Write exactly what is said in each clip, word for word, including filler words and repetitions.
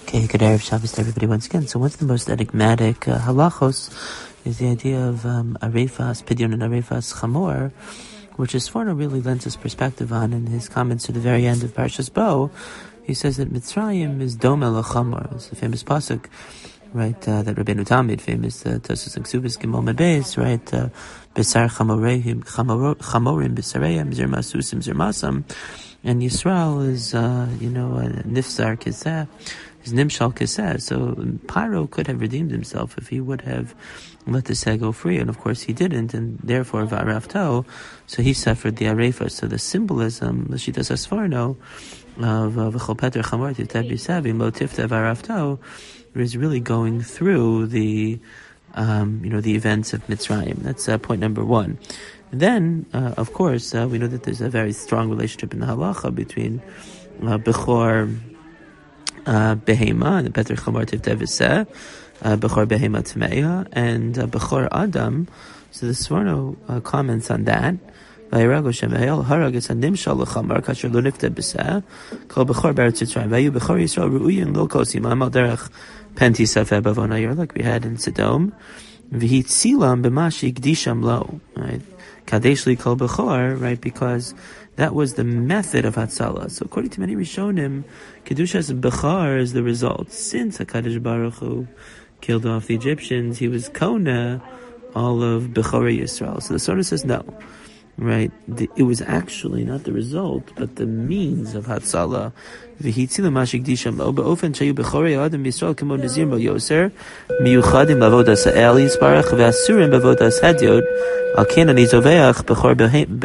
Okay, good Erev Shabbos to everybody once again. So one of the most enigmatic uh, halachos is the idea of um, arefas, pidyon and arefas chamor, which is Sforno really lends his perspective on in his comments to the very end of Parshas Bo. He says that Mitzrayim is domel chamor. It's the famous pasuk, right, uh, that Rabbeinu Talmid, famous uh, Tosus and Ksubis Gimel Beis, right, uh, Besar chamorim, chamorim besareim, zirmasusim, zirmasam, and Yisrael is, uh, you know, uh, nifzar kiseh, is nimshal kiseh. So Paro could have redeemed himself if he would have let the seh go free, and of course he didn't, and therefore v'arafto, so he suffered the arefa. So the symbolism, l'shitas asfarno, of v'chol peter chamor tivtev b'seh lo tiftev v'arafto, is really going through the, um, you know, the events of Mitzrayim. That's uh, point number one. And then, uh, of course, uh, we know that there's a very strong relationship in the halacha between uh, Bechor uh, Behema and Peter Chamor Tivtev V'seh, uh, Bechor Behema Tmeya, and uh, Bechor Adam. So the Sforno uh, comments on that. Vayirago Shemahel Harag is a nimshal lechamar kasher lo niftev b'seh kol Bechor beretz Yitzrayim vayu Bechor Yisrael ru'uyin lo kosim amal derech penti safeh bavonayir, like we had in Sodom. V'hitzilam b'mashi gdisham lo, right? Kadesh li kol bechor, right? Because that was the method of Hatzalah. So according to many Rishonim, Kedushas Bechor is the result. Since HaKadosh Baruch Hu killed off the Egyptians, he was Kona all of Bechorei Yisrael. So the Sforno says no, right? The, it was actually not the result, but the means of Hatzalah. V'hitzila mashik disham lo be'ofen shayu bechorei adam Yisrael kemo nazir mo yoser miyuchadim bavodas ha'el yisparach ve'asurim bavodas hadyot al ken ani zoveach bechor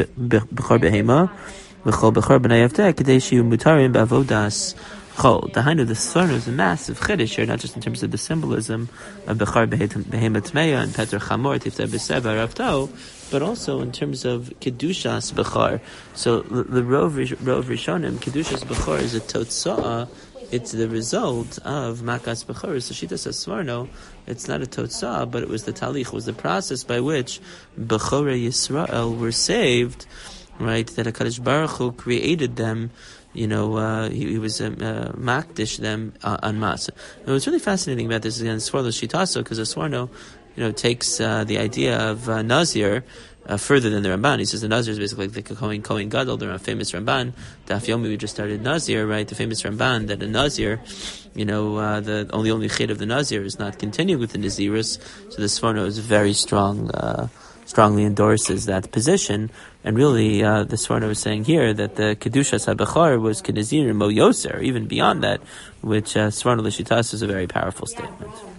behema v'chol bechor b'nai avteh kadei shiyu mutarim bavodas chol. The height of the Sforno is a massive chiddush here, not just in terms of the symbolism of bechor behema tmeya and peter chamor tiftev b'seh v'arafto, but also in terms of Kedushas Bechor. So the Rov Rishonim, Kedushas Bechor is a Totzah, it's the result of Makas Bechor. So Shita says Sforno, it's not a Totzah, but it was the Talich, it was the process by which Bechorei Yisrael were saved, right, that HaKadosh Baruch Hu created them, you know, uh, he, he was um, uh, makdish them uh, en masse. And what's really fascinating about this is again Sforno Shitaso, because the Sforno, you know, takes uh, the idea of uh, Nazir uh, further than the Ramban. He says the Nazir is basically like the Kohen Kohen Gadol, the famous Ramban. Daf Yomi, we just started Nazir, right? The famous Ramban that a Nazir, you know, uh, the only only chid of the Nazir is not continuing with the Nazirus. So the Sforno is very strong, uh, strongly endorses that position. And really, uh, the Sforno is saying here that the Kedushas HaBechor was Kenazir Mo Yoser, even beyond that, which uh, Sforno L'Shitas is a very powerful statement.